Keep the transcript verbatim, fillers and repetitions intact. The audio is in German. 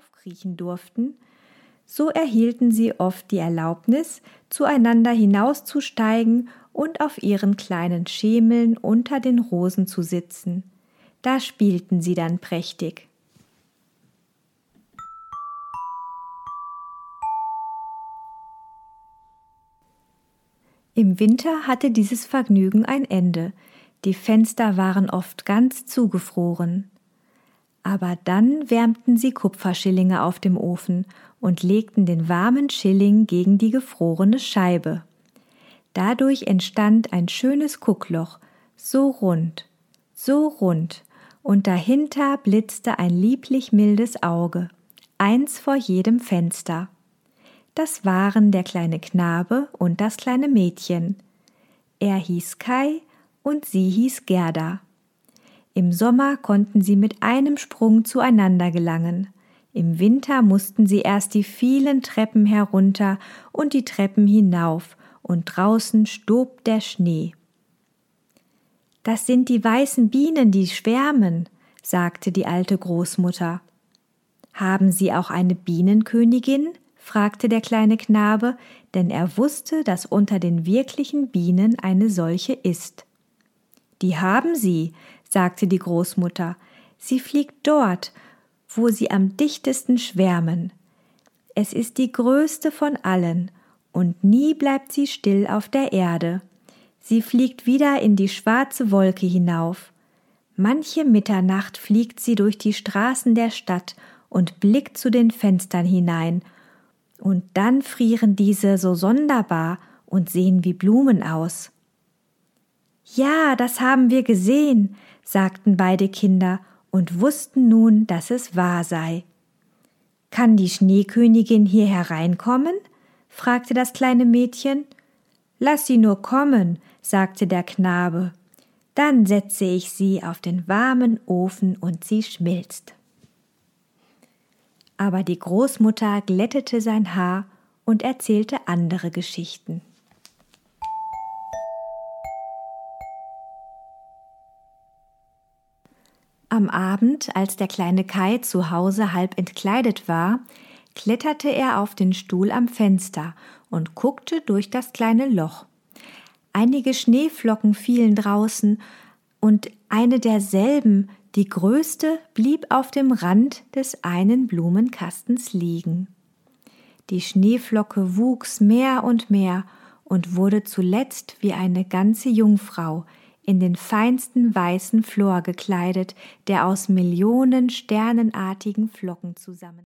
hinaufkriechen durften, so erhielten sie oft die Erlaubnis, zueinander hinauszusteigen und auf ihren kleinen Schemeln unter den Rosen zu sitzen. Da spielten sie dann prächtig. Im Winter hatte dieses Vergnügen ein Ende. Die Fenster waren oft ganz zugefroren. Aber dann wärmten sie Kupferschillinge auf dem Ofen und legten den warmen Schilling gegen die gefrorene Scheibe. Dadurch entstand ein schönes Guckloch, so rund, so rund, und dahinter blitzte ein lieblich mildes Auge, eins vor jedem Fenster. Das waren der kleine Knabe und das kleine Mädchen. Er hieß Kai und sie hieß Gerda. Im Sommer konnten sie mit einem Sprung zueinander gelangen. Im Winter mussten sie erst die vielen Treppen herunter und die Treppen hinauf, und draußen stob der Schnee. »Das sind die weißen Bienen, die schwärmen«, sagte die alte Großmutter. »Haben Sie auch eine Bienenkönigin?« fragte der kleine Knabe, denn er wusste, dass unter den wirklichen Bienen eine solche ist. »Die haben Sie«, sagte die Großmutter. »Sie fliegt dort, wo sie am dichtesten schwärmen. Es ist die größte von allen, und nie bleibt sie still auf der Erde. Sie fliegt wieder in die schwarze Wolke hinauf. Manche Mitternacht fliegt sie durch die Straßen der Stadt und blickt zu den Fenstern hinein, und dann frieren diese so sonderbar und sehen wie Blumen aus.« »Ja, das haben wir gesehen«, sagten beide Kinder und wussten nun, dass es wahr sei. »Kann die Schneekönigin hier hereinkommen?« fragte das kleine Mädchen. »Lass sie nur kommen«, sagte der Knabe. »Dann setze ich sie auf den warmen Ofen und sie schmilzt.« Aber die Großmutter glättete sein Haar und erzählte andere Geschichten. Am Abend, als der kleine Kai zu Hause halb entkleidet war, kletterte er auf den Stuhl am Fenster und guckte durch das kleine Loch. Einige Schneeflocken fielen draußen, und eine derselben, die größte, blieb auf dem Rand des einen Blumenkastens liegen. Die Schneeflocke wuchs mehr und mehr und wurde zuletzt wie eine ganze Jungfrau, in den feinsten weißen Flor gekleidet, der aus Millionen sternenartigen Flocken zusammen